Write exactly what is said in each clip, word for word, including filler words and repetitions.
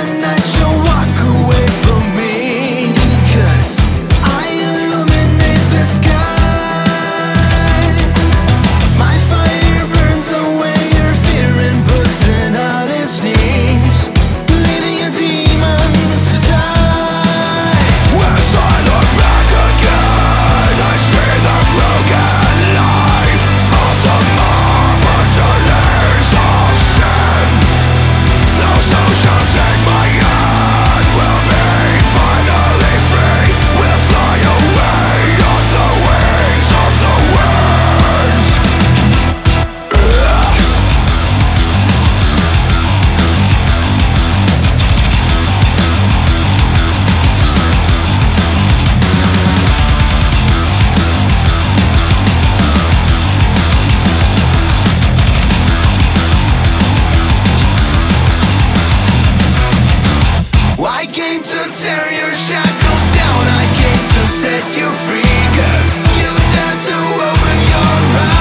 the night you'll walk away from me, 'cause I illuminate the sky. My fire burns away your fear and puts it on its knees, leaving your demons to die. As I look back again, I see the broken life of the martyrs of sin. Those who shall take my hand will be finally free, will fly away on the wings of the winds. I came to tear your shackles down, I came to set you free, 'cause you dared to open your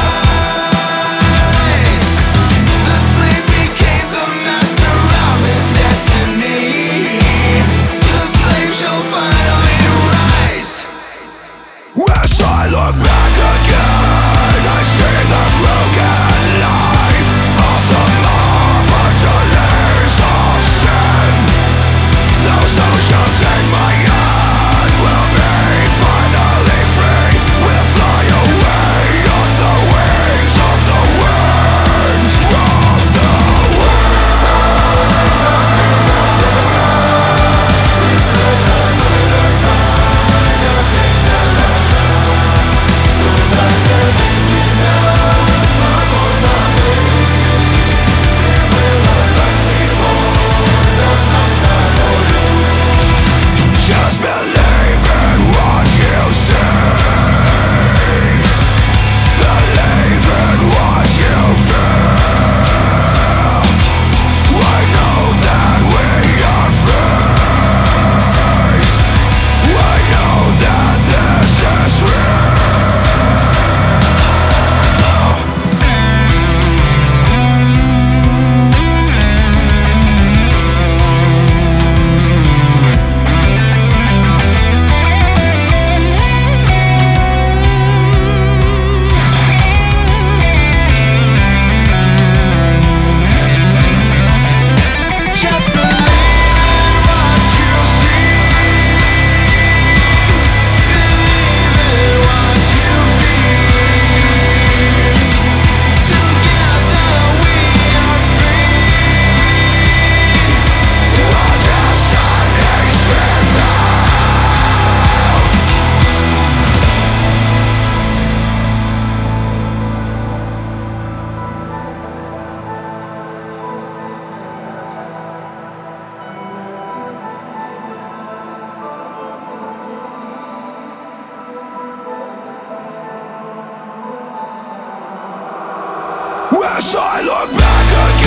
eyes. The slave became the master of its destiny. The slave shall finally rise. As I look back again, I see the broken life of the martyrs of sin. Those who shall take my hand will be finally free, will fly away on the wings of the winds, of the Just believe in what you see, believe in what you feel. I know that we are free, I know that this is real. Just believe in what you see, believe in what you feel. Together we are free. Our destiny's revealed. As I look back again,